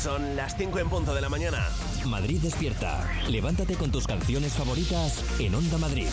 Son las 5 en punto de la mañana. Madrid despierta. Levántate con tus canciones favoritas en Onda Madrid.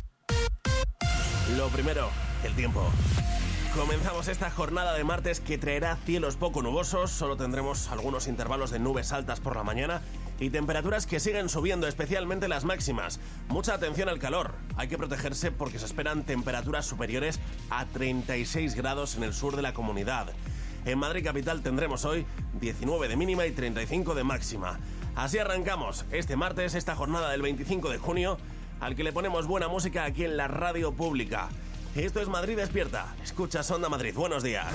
Lo primero, el tiempo. Comenzamos esta jornada de martes que traerá cielos poco nubosos. Solo tendremos algunos intervalos de nubes altas por la mañana y temperaturas que siguen subiendo, especialmente las máximas. Mucha atención al calor. Hay que protegerse porque se esperan temperaturas superiores a 36 grados en el sur de la comunidad. En Madrid capital tendremos hoy 19 de mínima y 35 de máxima. Así arrancamos este martes, esta jornada del 25 de junio, al que le ponemos buena música aquí en la radio pública. Esto es Madrid Despierta. Escuchas Onda Madrid. Buenos días.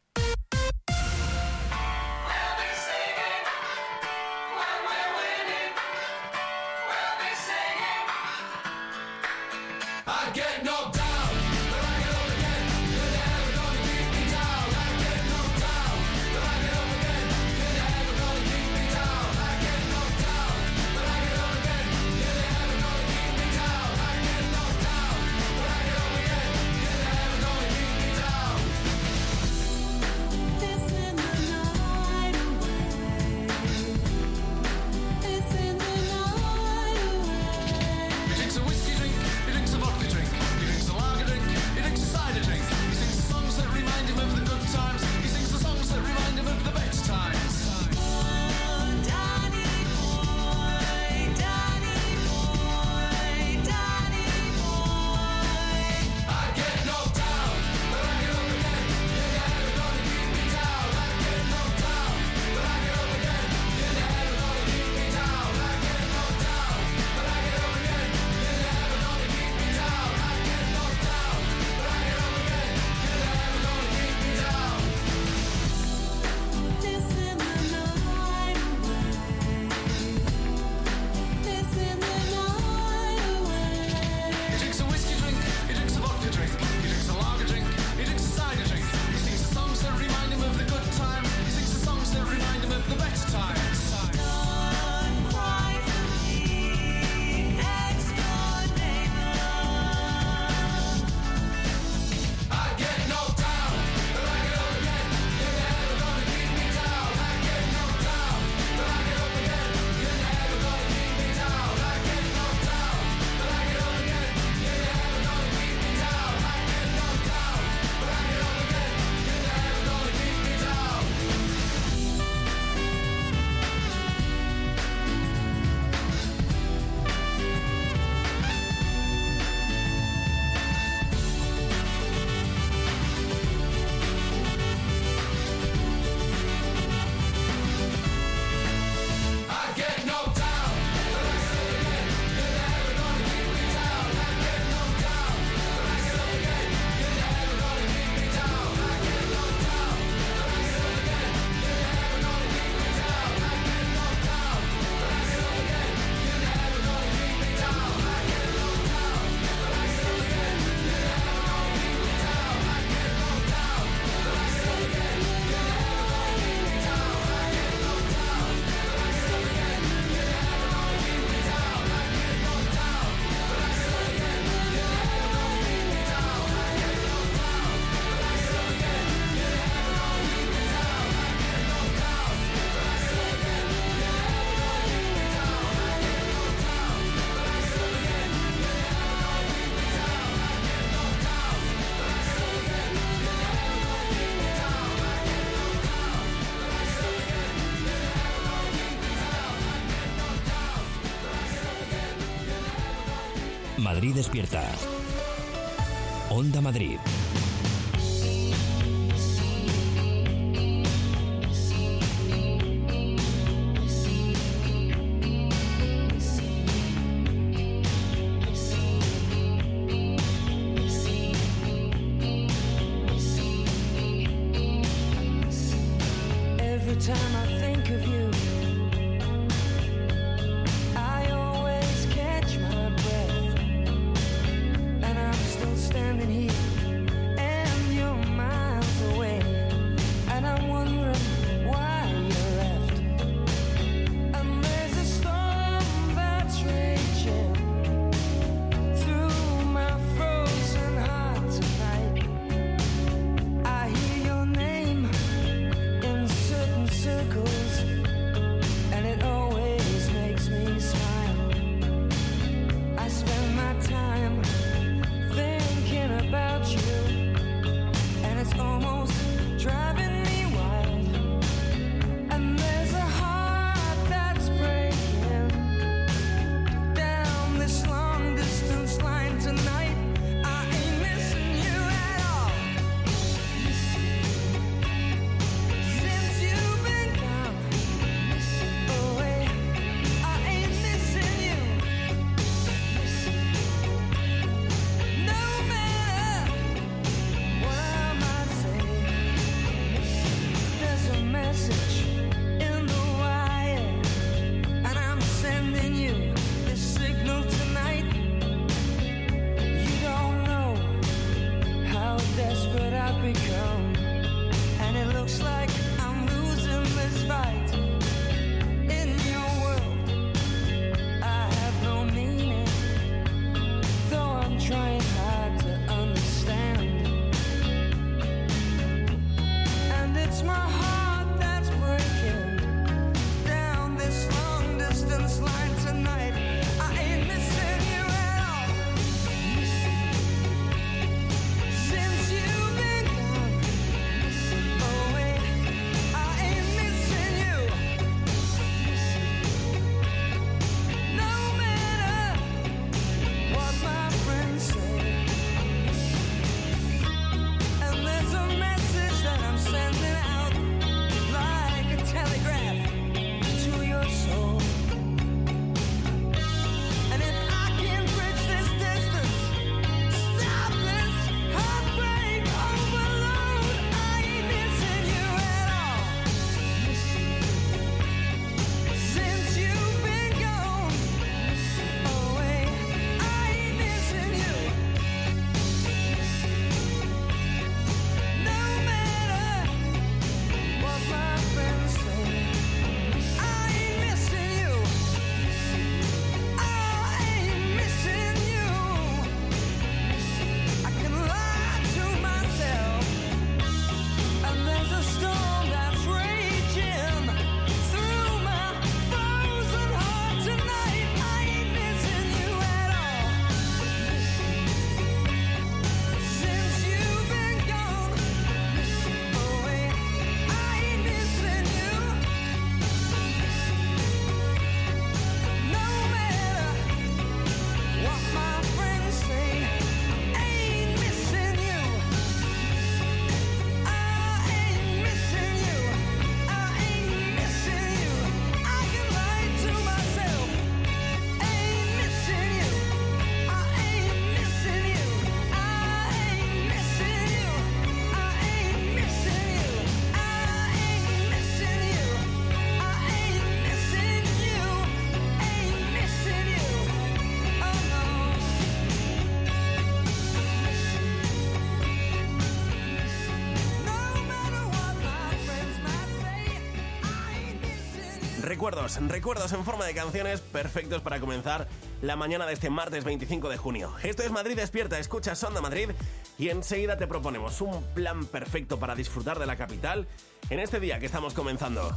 Madrid Despierta. Onda Madrid. Circles Recuerdos en forma de canciones perfectos para comenzar la mañana de este martes 25 de junio. Esto es Madrid Despierta, escuchas Onda Madrid y enseguida te proponemos un plan perfecto para disfrutar de la capital en este día que estamos comenzando.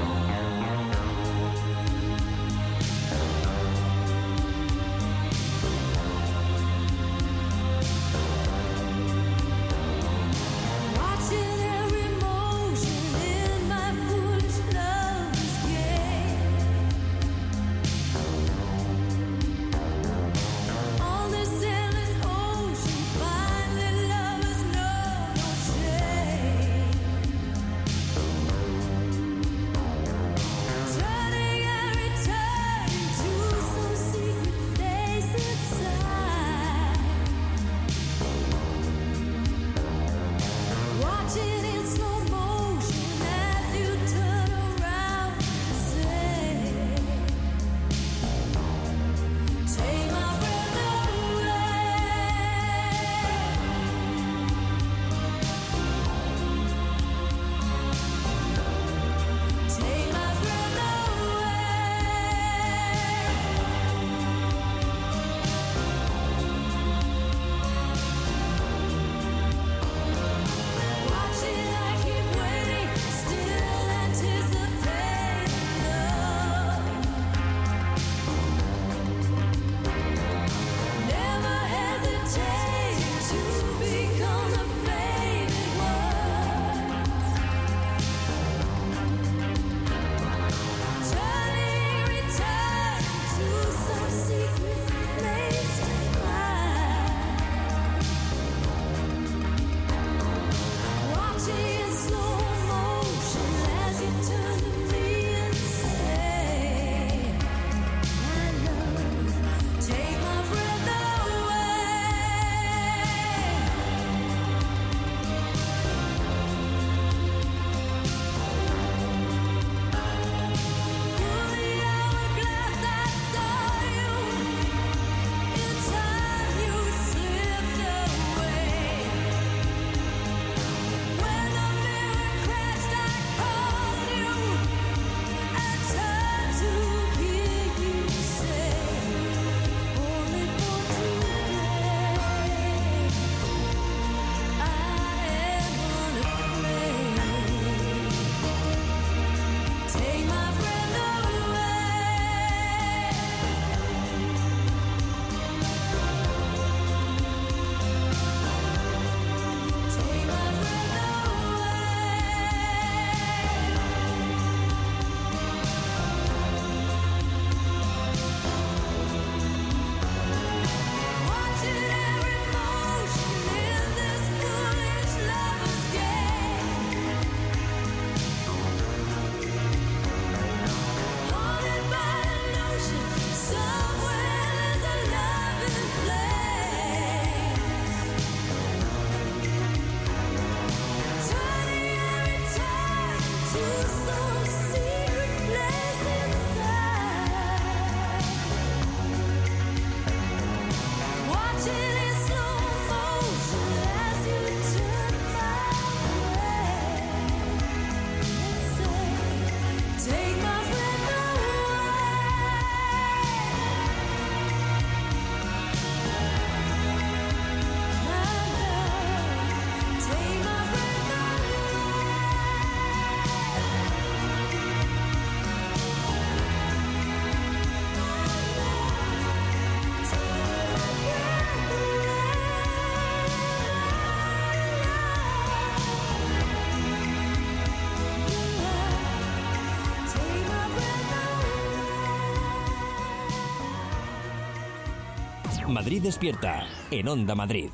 Madrid Despierta, en Onda Madrid.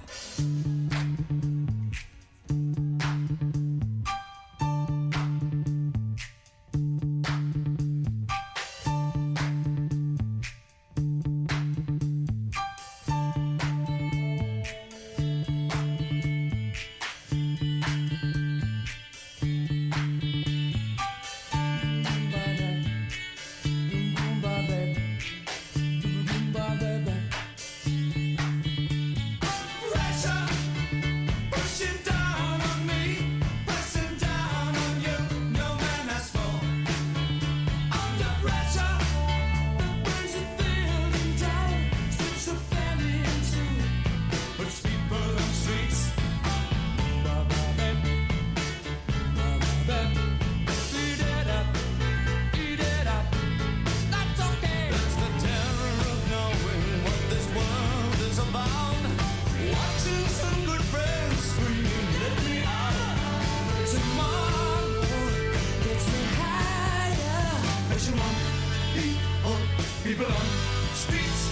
Pressure! People on streets.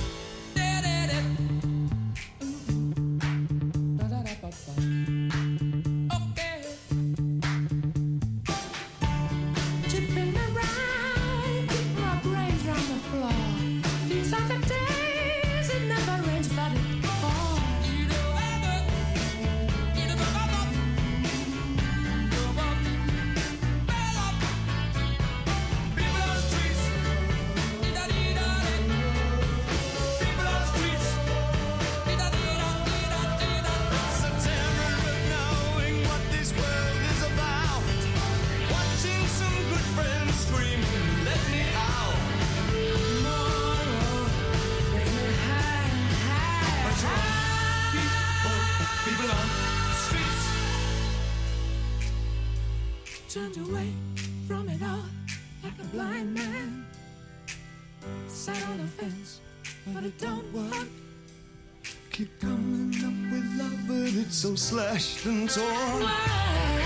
Turned away from it all like a blind man. Sat on the fence, but it don't work. Keep coming up with love, but it's so slashed and torn. Why?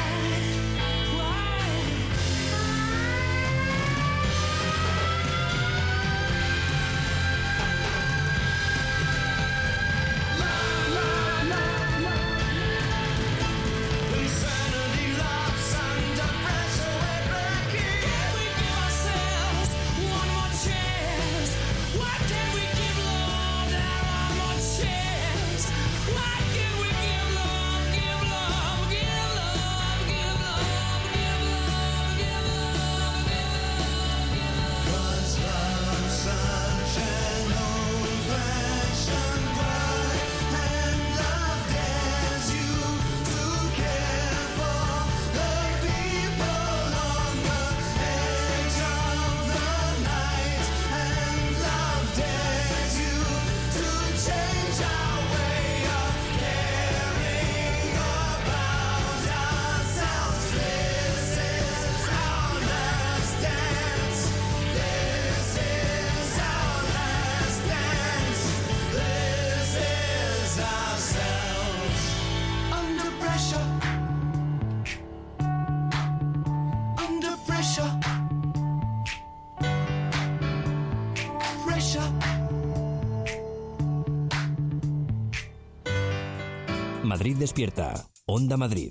Madrid despierta. Onda Madrid.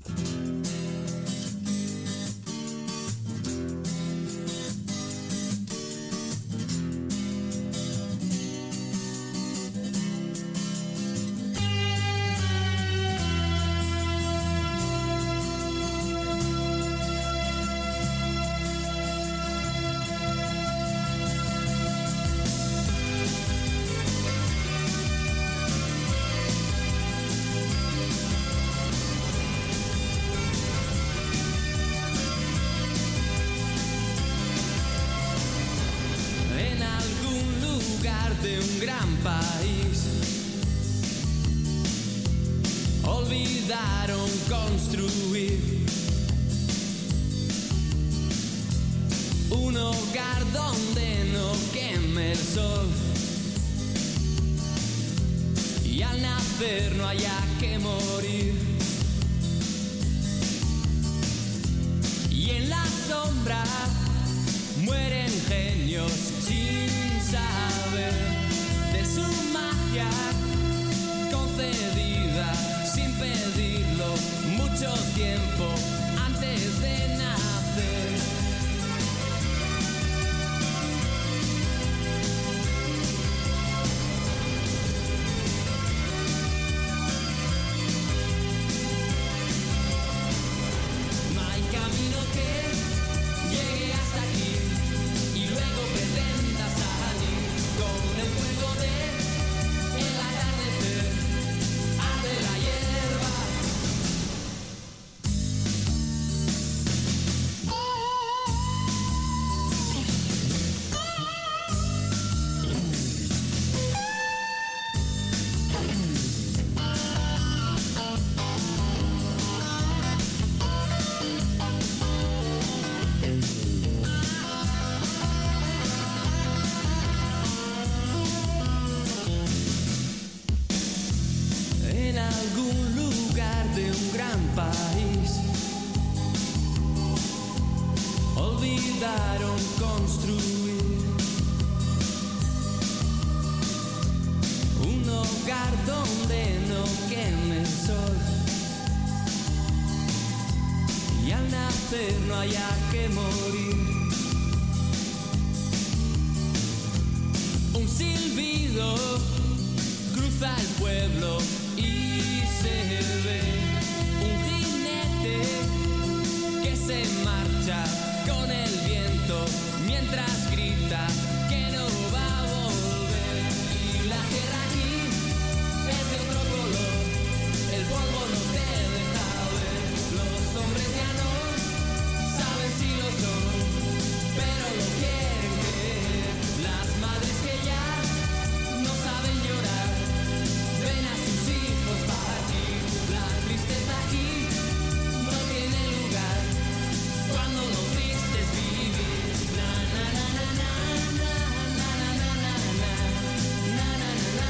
De un gran país olvidaron construir un hogar donde no queme el sol y al nacer no haya que morir, y en la sombra mueren genios sin saber de su magia concedida sin pedirlo mucho tiempo antes de nacer. No hay camino que llegue hasta aquí y luego pretenda salir con el fuego de el atardecer, arde la hierba. En algún lugar de un gran país olvidaron construir queme el sol y al nacer no haya que morir. Un silbido cruza el pueblo y se ve un jinete que se marcha con el viento mientras grita que no va a volver. Y la tierra aquí es de otro color, el polvo no te deja ver. Los hombres ya no saben si lo son, pero lo quieren creer. Las madres que ya no saben llorar ven a sus hijos partir. La tristeza aquí no tiene lugar cuando lo triste es vivir. Na na na na na na na na na na na na na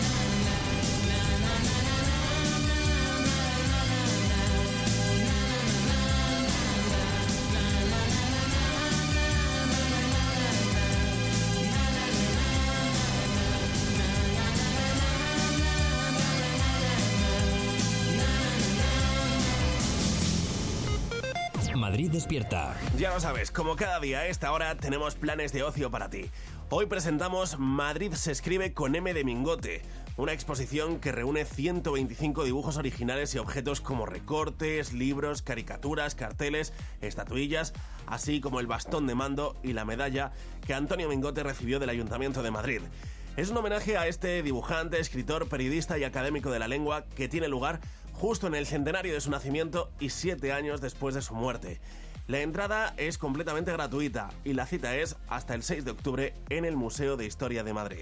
Madrid despierta. Ya lo sabes, como cada día a esta hora tenemos planes de ocio para ti. Hoy presentamos Madrid se escribe con M de Mingote, una exposición que reúne 125 dibujos originales y objetos como recortes, libros, caricaturas, carteles, estatuillas, así como el bastón de mando y la medalla que Antonio Mingote recibió del Ayuntamiento de Madrid. Es un homenaje a este dibujante, escritor, periodista y académico de la lengua que tiene lugar justo en el centenario de su nacimiento y 7 años después de su muerte. La entrada es completamente gratuita y la cita es hasta el 6 de octubre en el Museo de Historia de Madrid.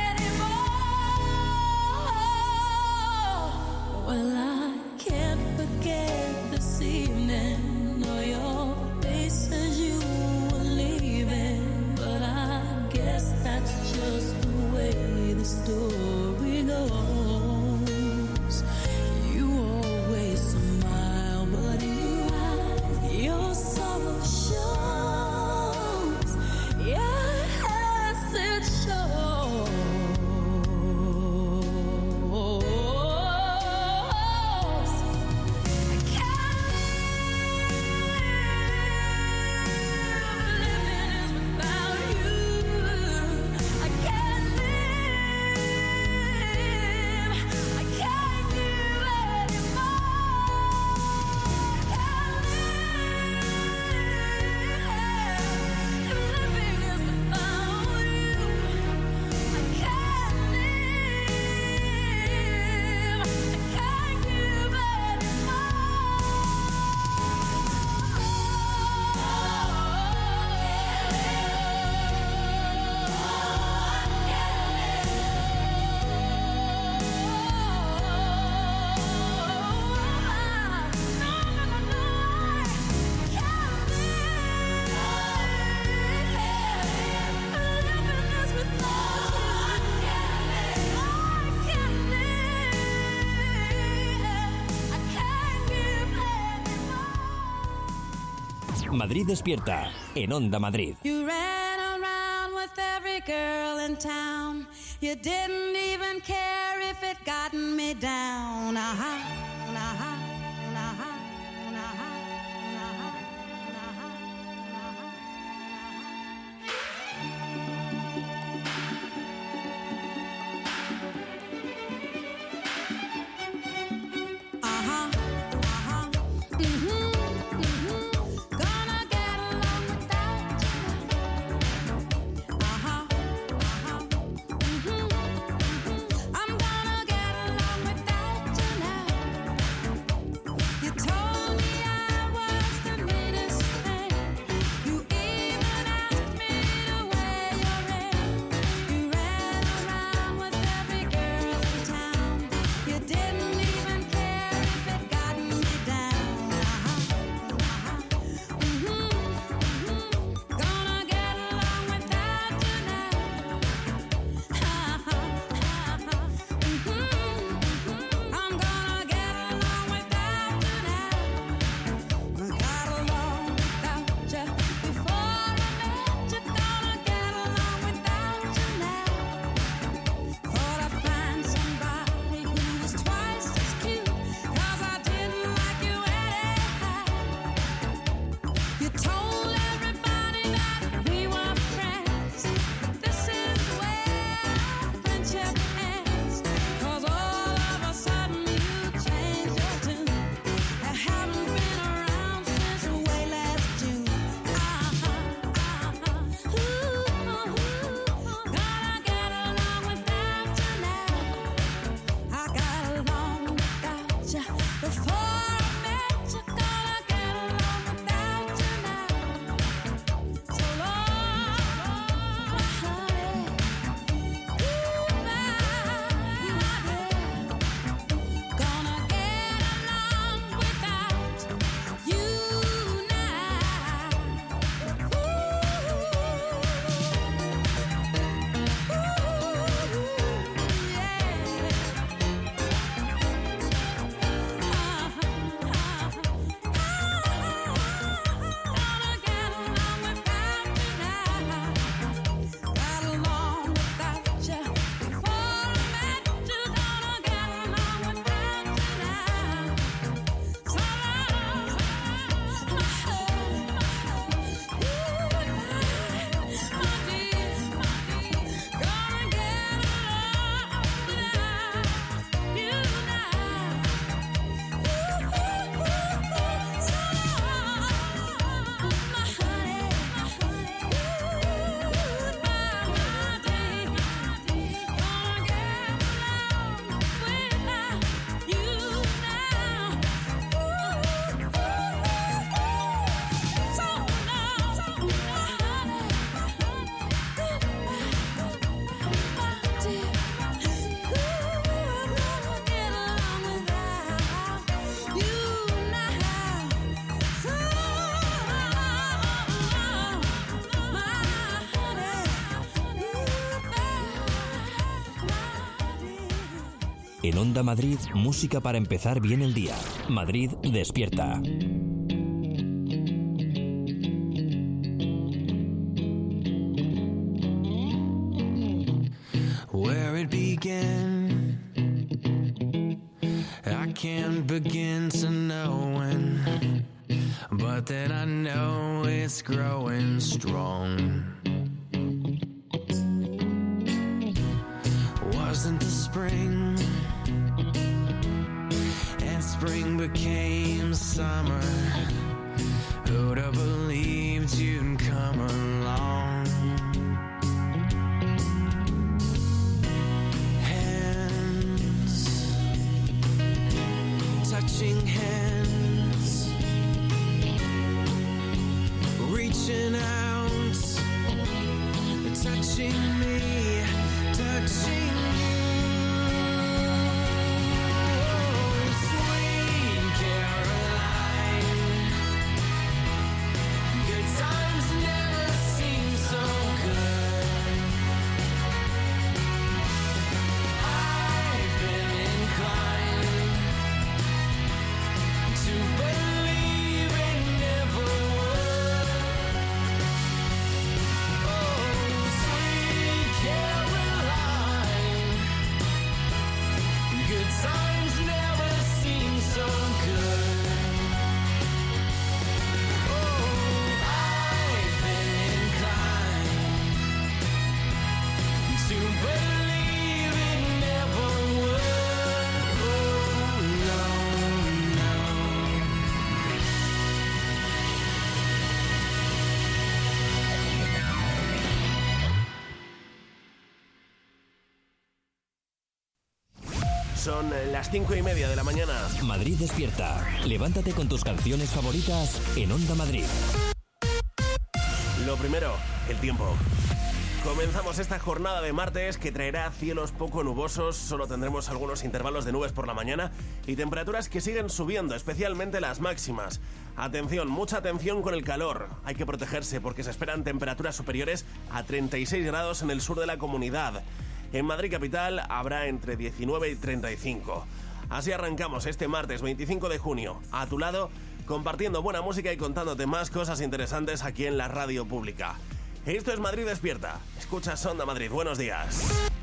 Well, I can't forget Madrid despierta, en Onda Madrid. You ran around with every girl in town. You didn't even care if it gotten me down. En Onda Madrid, música para empezar bien el día. Madrid despierta. Where it began, I can't begin to know when, but then I know it's growing strong. Wasn't the spring, and spring became summer. Who'd have believed you'd come along? Hands, touching hands, reaching out, touching me, touching you. Sweet Caroline, good times never seem so good. I've been inclined Son las 5:30 de la mañana. Madrid despierta. Levántate con tus canciones favoritas en Onda Madrid. Lo primero, el tiempo. Comenzamos esta jornada de martes que traerá cielos poco nubosos, solo tendremos algunos intervalos de nubes por la mañana y temperaturas que siguen subiendo, especialmente las máximas. Atención, mucha atención con el calor, hay que protegerse porque se esperan temperaturas superiores a 36 grados en el sur de la comunidad. En Madrid capital habrá entre 19 y 35. Así arrancamos este martes 25 de junio, a tu lado, compartiendo buena música y contándote más cosas interesantes aquí en la radio pública. Esto es Madrid Despierta. Escuchas Onda Madrid. Buenos días.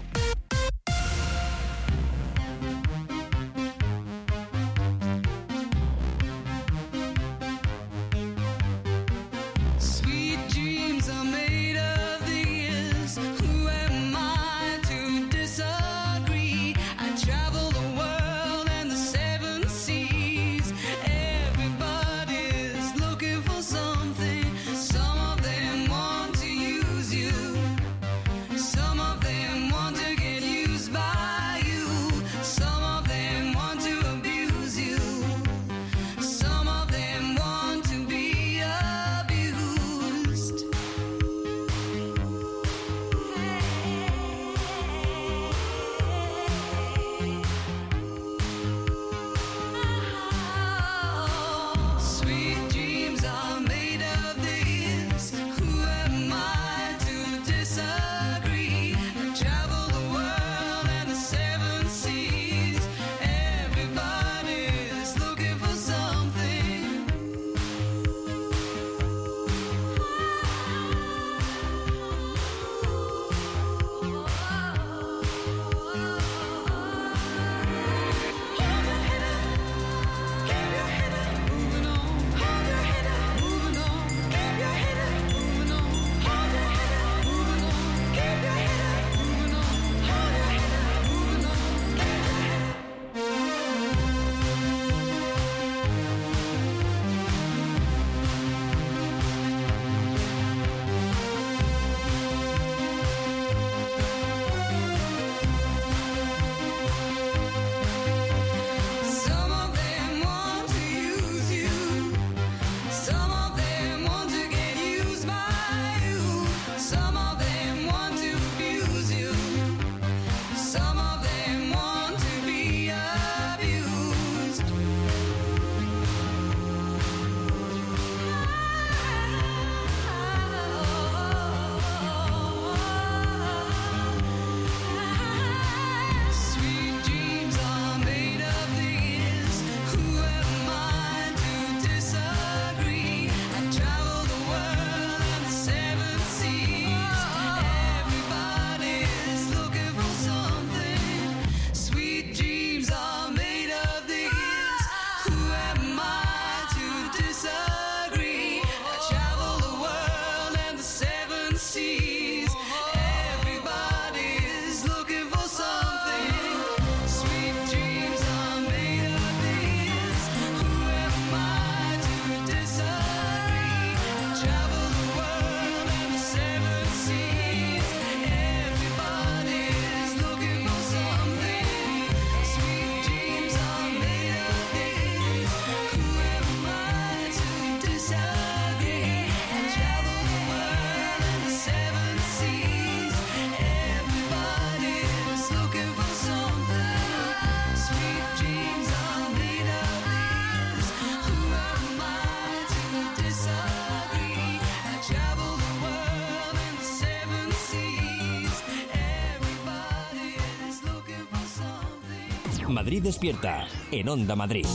Madrid Despierta, en Onda Madrid.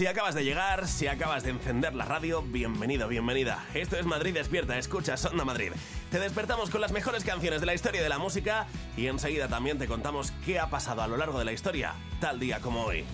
Si acabas de llegar, si acabas de encender la radio, bienvenido, bienvenida. Esto es Madrid Despierta, escuchas Onda Madrid. Te despertamos con las mejores canciones de la historia de la música y enseguida también te contamos qué ha pasado a lo largo de la historia, tal día como hoy.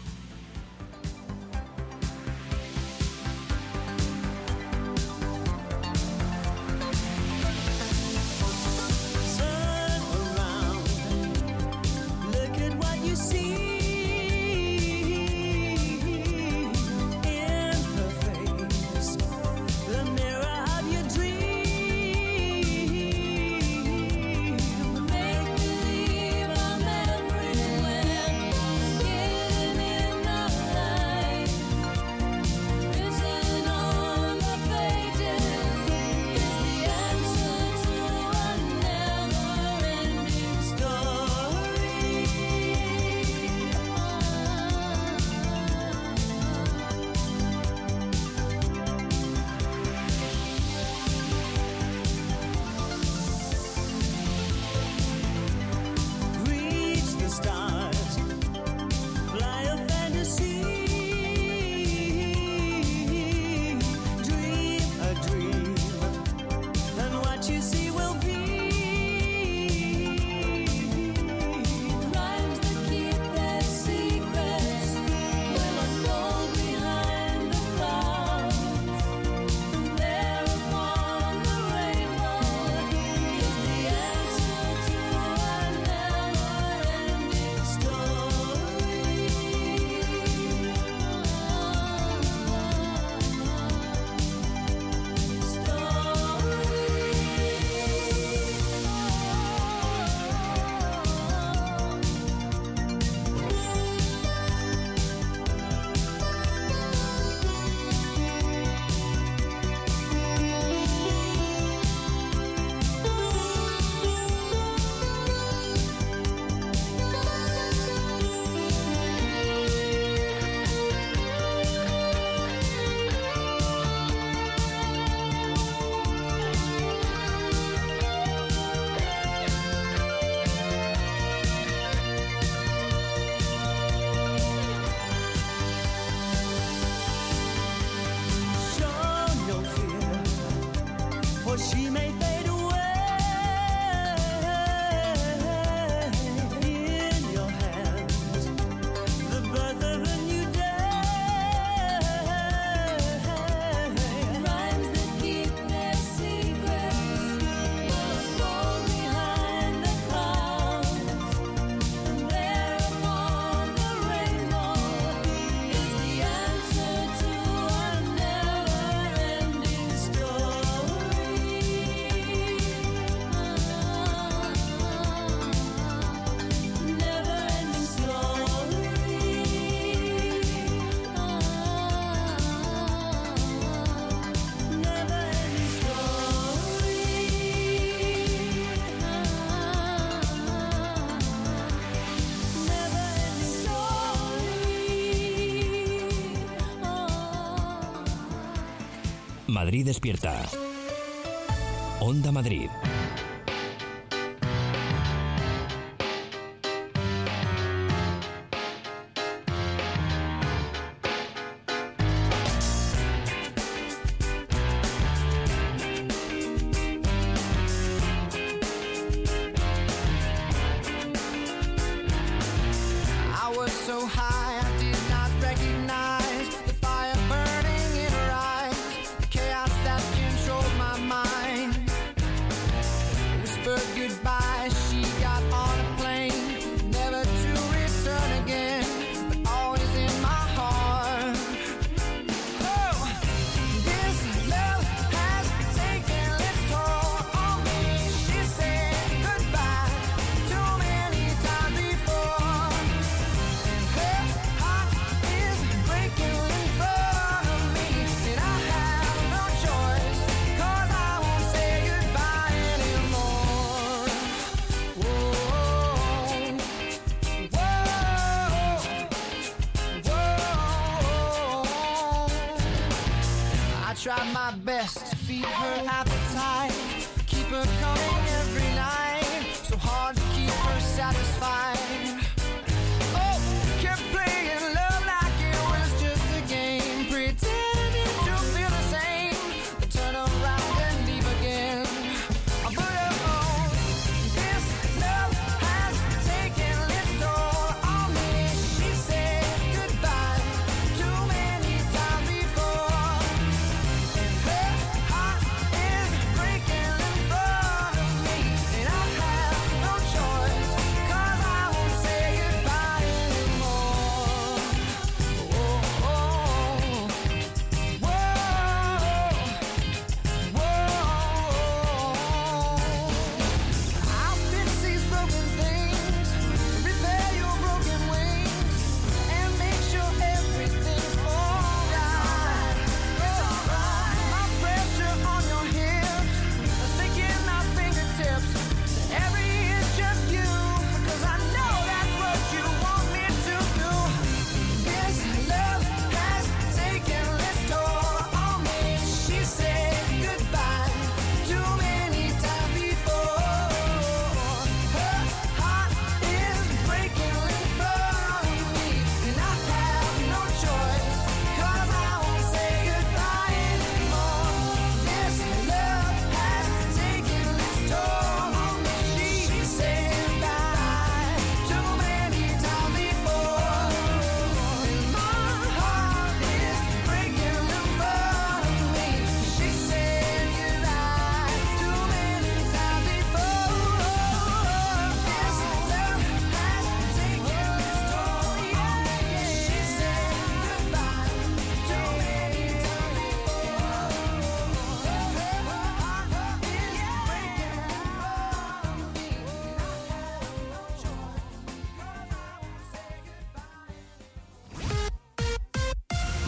Madrid Despierta. Onda Madrid. Try my best to feed her appetite, keep her coming every night, so hard to keep her satisfied. Oh, kept playing love like it was just a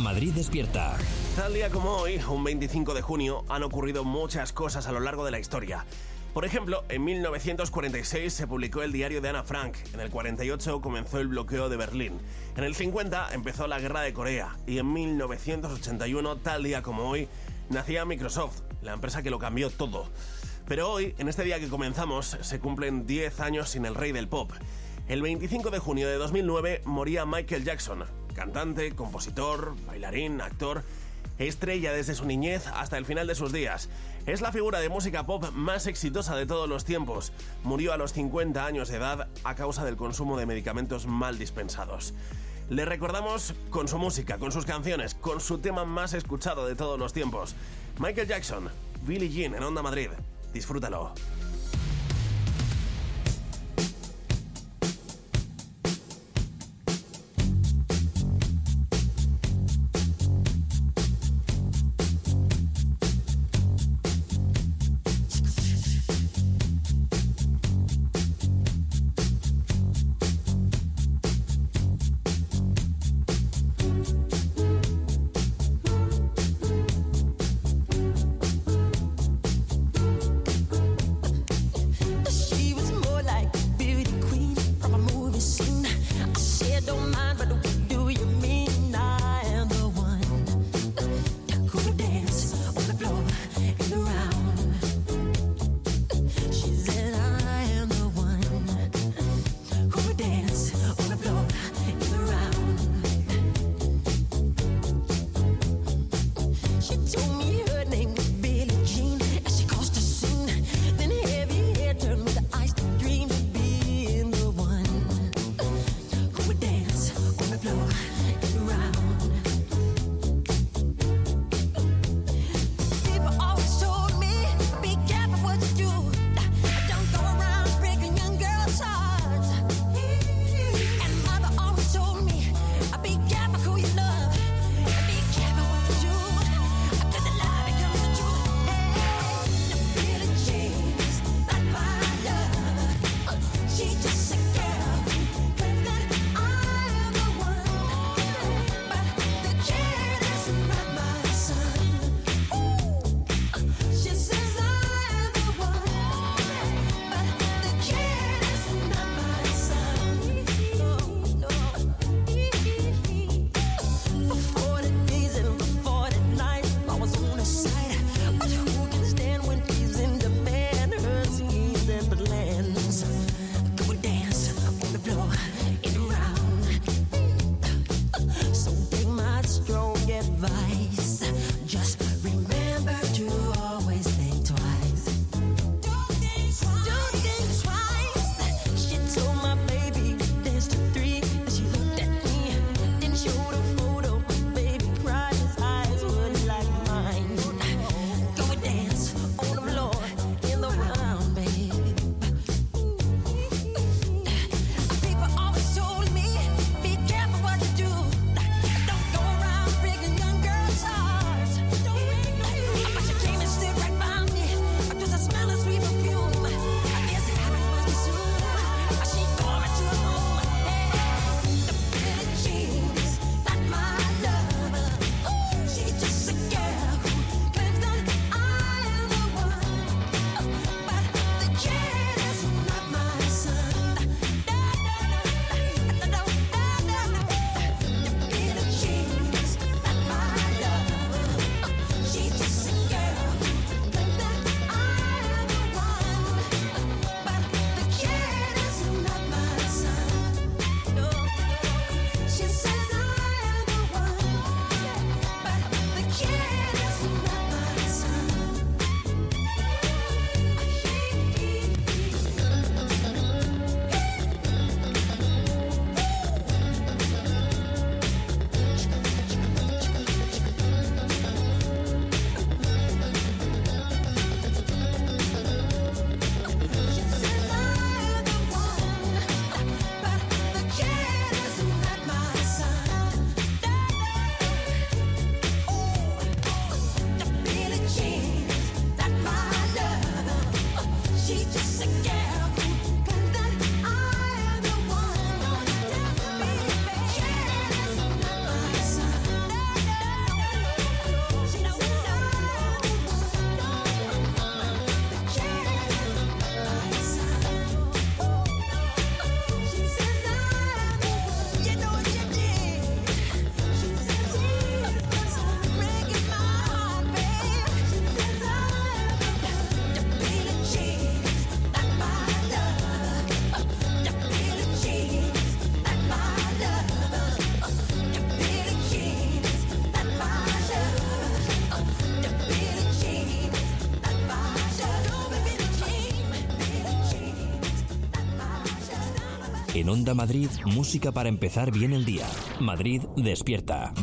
Madrid Despierta. Tal día como hoy, un 25 de junio, han ocurrido muchas cosas a lo largo de la historia. Por ejemplo, en 1946 se publicó el diario de Ana Frank, en el 48 comenzó el bloqueo de Berlín, en el 50 empezó la guerra de Corea y en 1981, tal día como hoy, nacía Microsoft, la empresa que lo cambió todo. Pero hoy, en este día que comenzamos, se cumplen 10 años sin el rey del pop. El 25 de junio de 2009 moría Michael Jackson, cantante, compositor, bailarín, actor, estrella desde su niñez hasta el final de sus días. Es la figura de música pop más exitosa de todos los tiempos. Murió a los 50 años de edad a causa del consumo de medicamentos mal dispensados. Le recordamos con su música, con sus canciones, con su tema más escuchado de todos los tiempos. Michael Jackson, Billie Jean en Onda Madrid. Disfrútalo. En Onda Madrid, música para empezar bien el día. Madrid despierta.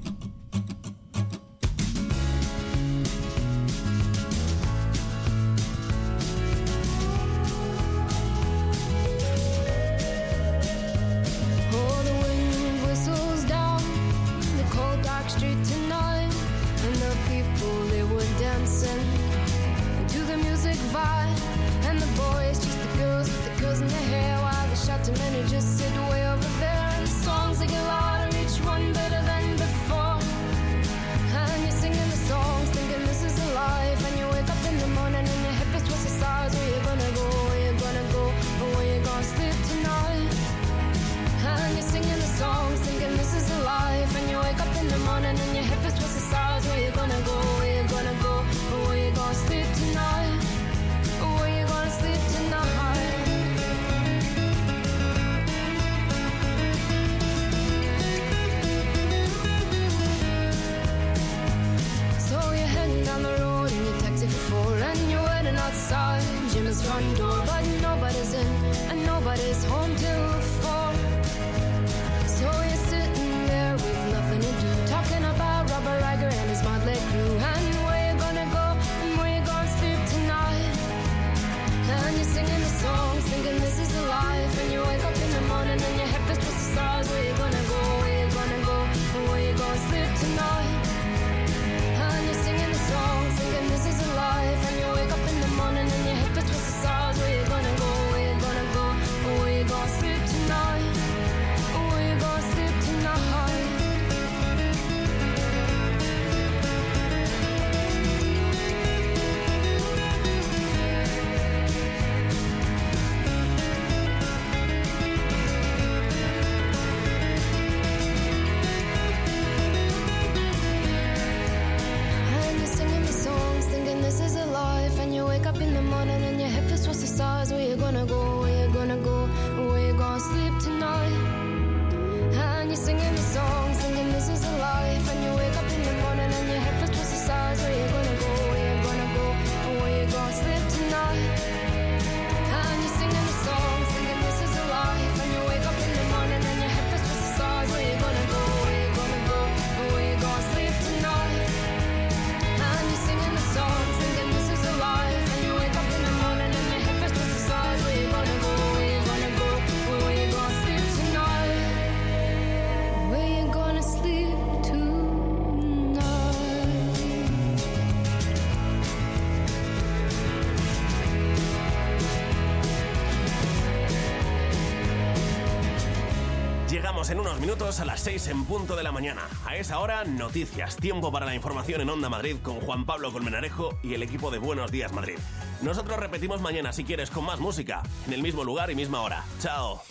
En unos minutos a las 6 en punto de la mañana. A esa hora, noticias. Tiempo para la información en Onda Madrid con Juan Pablo Colmenarejo y el equipo de Buenos Días Madrid. Nosotros repetimos mañana, si quieres, con más música, en el mismo lugar y misma hora. Chao.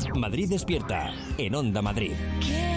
Madrid Despierta, en Onda Madrid.